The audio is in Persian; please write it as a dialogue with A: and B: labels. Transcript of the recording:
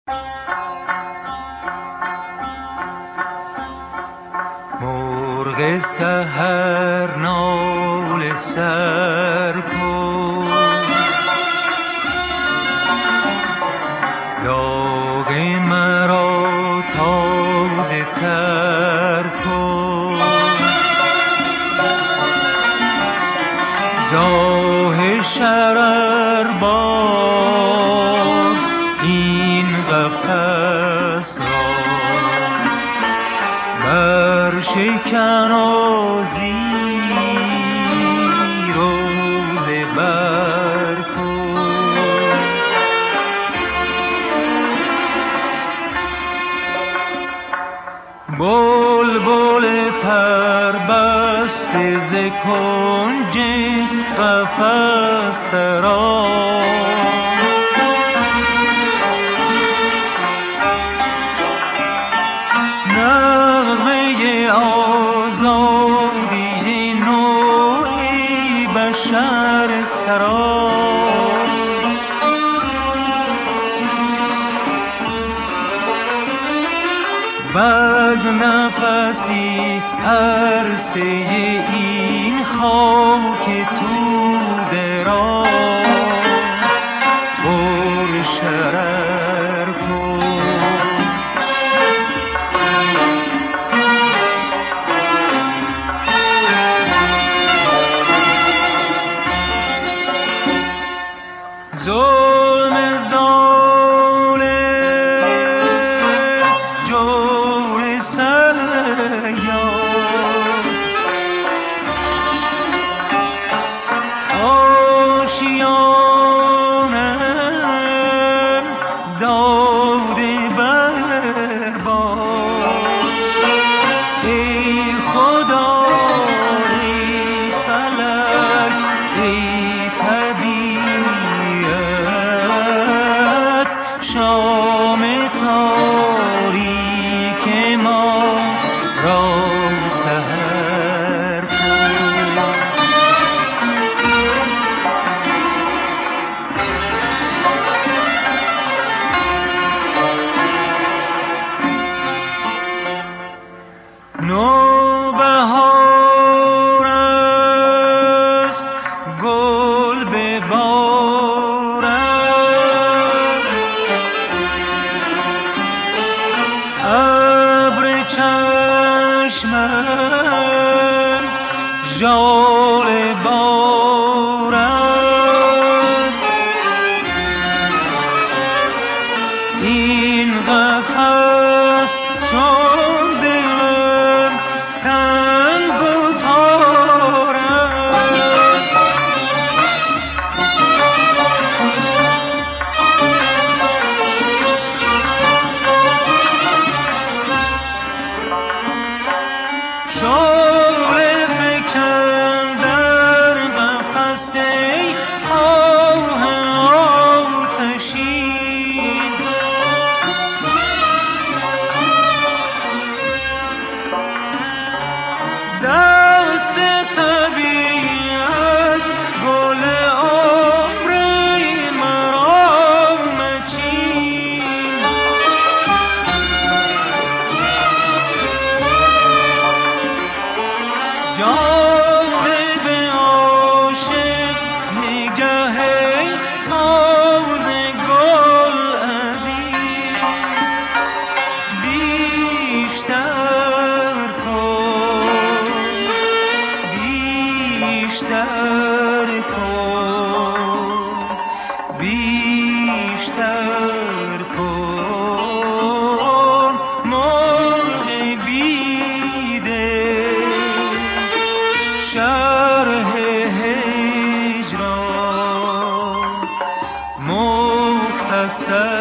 A: مرغ سحر ناله سر کن، داغ مرا تازه تر کن، زاه شرر باد این قفس را، بر شکن و زیر و زبر کن. بلبل پربسته ز کنج قفس دراز، نغمه آزادی نوعی بشر سراز، بز نفسی عرصه این خاک توده را پر شرر کن. ظلم ظالم جور سلیان، آشیانم داده بر باد. ای خدا ای فلک ای طبیعت، شام تاریک ما را سحر کن. نوبهار است گل به بار است، ابر چشمم ژاله بار است. این قفس چون دلم تنگ و تار است، شعله فکن در قفس ای آه آتشین، دست طبیعت گل عمر مرا مچین. جانب عاشق نگه تازه گل عزیز، بیشتر کن بیشتر کن بیشتر کن. مرغ بیدل شرح هجران مختصر